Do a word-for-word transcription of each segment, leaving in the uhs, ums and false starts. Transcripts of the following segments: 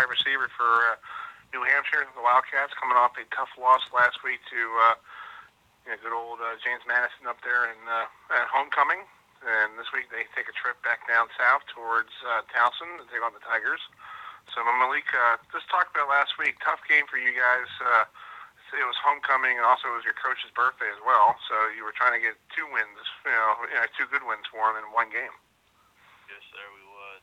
wide receiver for uh, New Hampshire, the Wildcats, coming off a tough loss last week to uh, you know, good old uh, James Madison up there in uh, at homecoming. And this week they take a trip back down south towards uh, Towson to take on the Tigers. So, Malik, uh, just talk about last week. Tough game for you guys. Uh, it was homecoming, and also it was your coach's birthday as well. So you were trying to get two wins, you know, you know two good wins for him in one game. Yes, sir, we was.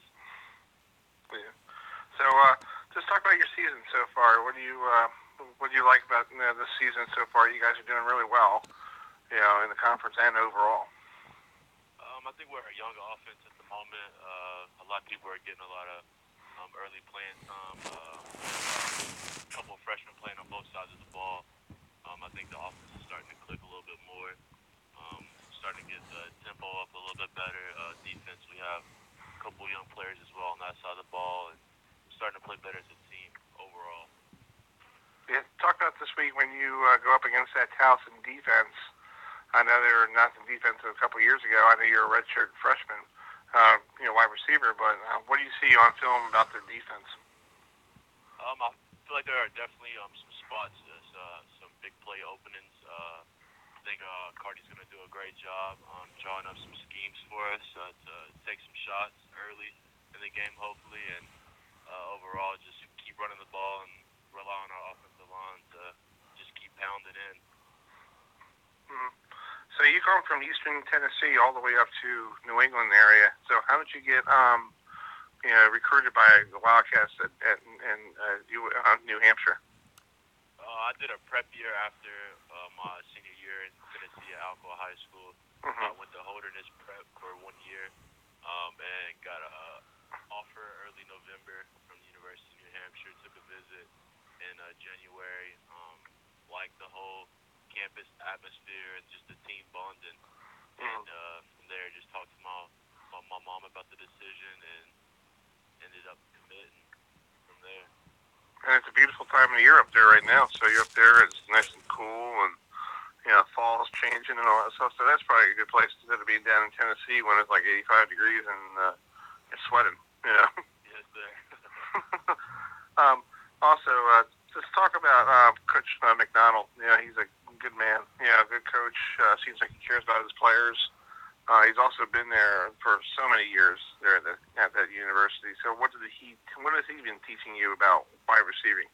Yeah. So, uh, just talk about your season so far. What do you uh, what do you like about you know, this season so far? You guys are doing really well, you know, in the conference and overall. Um, I think we're a young offense at the moment. Uh, a lot of people are getting a lot of um, early playing time. Uh, a couple of freshmen playing on both sides of the ball. Um, I think the offense is starting to click a little bit more. Um, starting to get the tempo up a little bit better. Uh, defense, we have a couple of young players as well on that side of the ball, and we're starting to play better as a team overall. Yeah, talk about this week when you uh, go up against that Towson defense. I know they were not the defense a couple of years ago. I know you're a redshirt freshman, uh, you know, wide receiver. But uh, what do you see on film about their defense? Um, I feel like there are definitely um, some spots, there's, uh, some big play openings. Uh, I think uh, Cardi's going to do a great job um, drawing up some schemes for us uh, to take some shots early in the game, hopefully, and uh, overall just keep running the ball and rely on our offensive line to just keep pounding in. Mm-hmm. So you come from Eastern Tennessee all the way up to New England area. So how did you get, um, you know, recruited by the Wildcats at, at in uh, you, uh, New Hampshire? Uh, I did a prep year after uh, my senior year in Tennessee at Alcoa High School. Mm-hmm. I went to Holderness Prep for one year um, and got a offer early November from the University of New Hampshire. Took a visit in uh, January. Um, liked the whole campus atmosphere and just the team bonding. Mm-hmm. And uh, from there, just talked to my, my my mom about the decision and ended up committing from there. And it's a beautiful time of the year up there right now. So you're up there, it's nice and cool, and you know, fall's changing and all that stuff. So that's probably a good place instead of being down in Tennessee when it's like eighty-five degrees and uh, you're sweating, you know. Yes, sir. um, also, uh, just talk about uh, Coach uh, McDonald. You know, he's a good man. Yeah, a good coach. Uh, seems like he cares about his players. Uh, he's also been there for so many years there at, the, at that university. So, what did he? What has he been teaching you about wide receiving?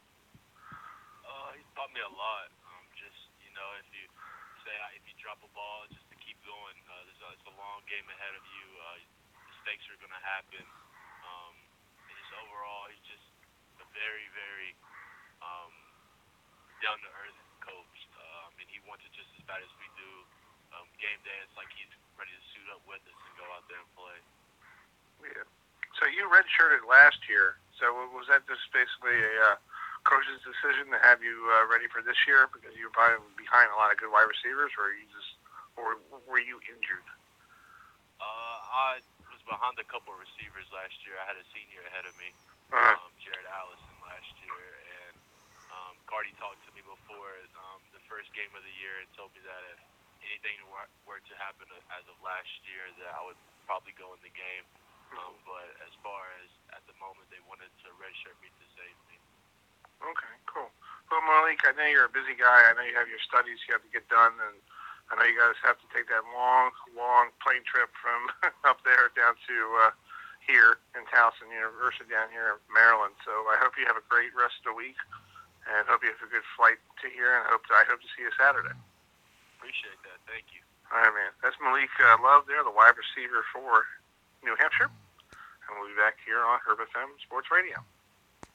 Uh, he's taught me a lot. Um, just you know, if you say if you drop a ball, just to keep going. Uh, there's a, it's a long game ahead of you. Uh, mistakes are gonna happen. Um, and just overall, he's just a very, very um, down to earth coach. Uh, I mean, he wants it just as bad as we do. Um, game day, it's like he's ready to suit up with us and go out there and play. Yeah. So you redshirted last year. So was that just basically a uh, coach's decision to have you uh, ready for this year because you were probably behind a lot of good wide receivers, or you just, or were you injured? Uh, I was behind a couple of receivers last year. I had a senior ahead of me, Uh-huh. um, Jared Allison last year, and um, Cardi talked to me before um, the first game of the year and told me that if anything were, were to happen as of last year, that I would probably go in the game. Um, but as far as at the moment, they wanted to redshirt me to save me. Okay, cool. Well, Malik, I know you're a busy guy. I know you have your studies you have to get done, and I know you guys have to take that long, long plane trip from up there down to uh, here in Towson University down here in Maryland. So I hope you have a great rest of the week, and hope you have a good flight to here, and hope I hope to see you Saturday. Appreciate that. Thank you. All right, man. That's Malik uh, Love there, the wide receiver for New Hampshire. And we'll be back here on Herb F M Sports Radio.